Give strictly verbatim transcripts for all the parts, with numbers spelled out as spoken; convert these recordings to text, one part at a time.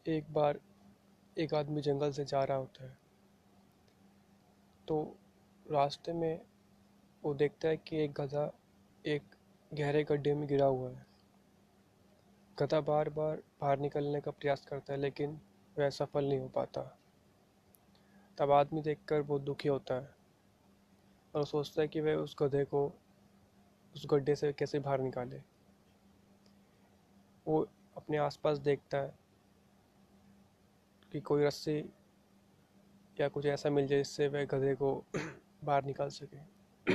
एक बार एक आदमी जंगल से जा रहा होता है, तो रास्ते में वो देखता है कि एक गधा एक गहरे गड्ढे में गिरा हुआ है। गधा बार बार बाहर निकलने का प्रयास करता है, लेकिन वह सफल नहीं हो पाता। तब आदमी देखकर बहुत दुखी होता है और सोचता है कि वह उस गधे को उस गड्ढे से कैसे बाहर निकाले। वो अपने आसपास देखता है कि कोई रस्सी या कुछ ऐसा मिल जाए जिससे वह गधे को बाहर निकाल सके।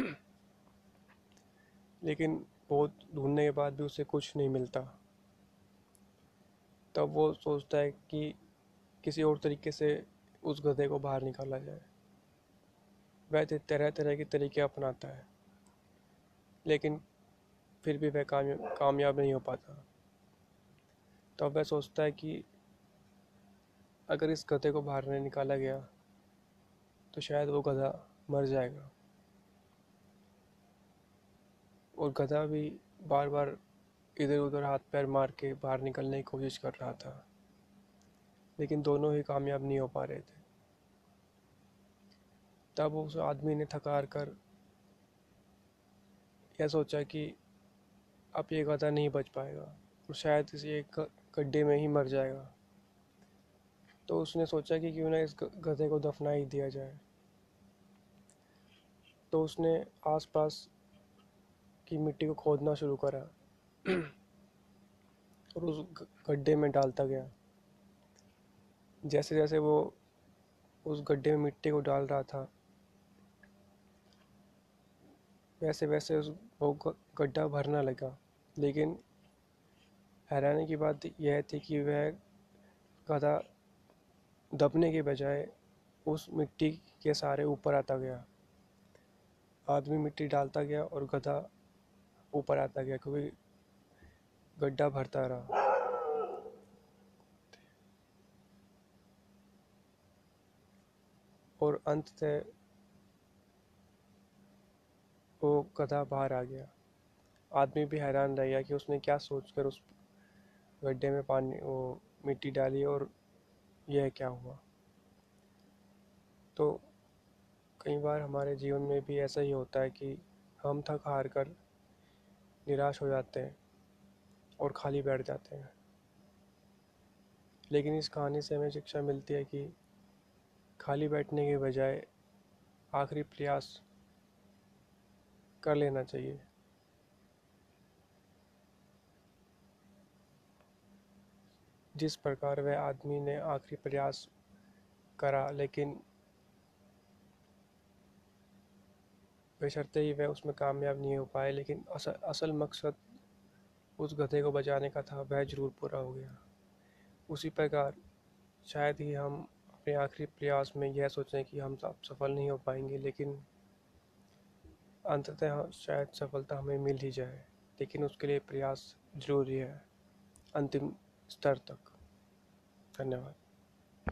लेकिन बहुत ढूंढने के बाद भी उसे कुछ नहीं मिलता। तब वो सोचता है कि किसी और तरीके से उस गधे को बाहर निकाला जाए। वह तरह तरह के तरीके अपनाता है, लेकिन फिर भी वह कामयाब कामयाब नहीं हो पाता। तब वह सोचता है कि अगर इस गधे को बाहर नहीं निकाला गया तो शायद वो गधा मर जाएगा। और गधा भी बार बार इधर उधर हाथ पैर मार के बाहर निकलने की कोशिश कर रहा था, लेकिन दोनों ही कामयाब नहीं हो पा रहे थे। तब उस आदमी ने थक हार कर यह सोचा कि अब ये गधा नहीं बच पाएगा और शायद इस एक गड्ढे में ही मर जाएगा। तो उसने सोचा कि क्यों ना इस गधे को दफना ही दिया जाए। तो उसने आसपास की मिट्टी को खोदना शुरू करा और उस गड्ढे में डालता गया। जैसे जैसे वो उस गड्ढे में मिट्टी को डाल रहा था, वैसे वैसे उस वो गड्ढा भरना लगा। लेकिन हैरानी की बात यह थी कि वह गधा दबने के बजाय उस मिट्टी के सहारे ऊपर आता गया। आदमी मिट्टी डालता गया और गधा ऊपर आता गया, क्योंकि गड्ढा भरता रहा। और अंततः वो गधा बाहर आ गया। आदमी भी हैरान रह गया कि उसने क्या सोचकर उस गड्ढे में पानी वो मिट्टी डाली और यह क्या हुआ। तो कई बार हमारे जीवन में भी ऐसा ही होता है कि हम थक हार कर निराश हो जाते हैं और खाली बैठ जाते हैं। लेकिन इस कहानी से हमें शिक्षा मिलती है कि खाली बैठने के बजाय आखिरी प्रयास कर लेना चाहिए। जिस प्रकार वह आदमी ने आखिरी प्रयास करा, लेकिन बशर्ते ही वह उसमें कामयाब नहीं हो पाए, लेकिन असल असल मकसद उस गधे को बचाने का था, वह जरूर पूरा हो गया। उसी प्रकार शायद ही हम अपने आखिरी प्रयास में यह सोचें कि हम सब सफल नहीं हो पाएंगे, लेकिन अंततः शायद सफलता हमें मिल ही जाए। लेकिन उसके लिए प्रयास जरूरी है अंतिम स्तर तक। धन्यवाद।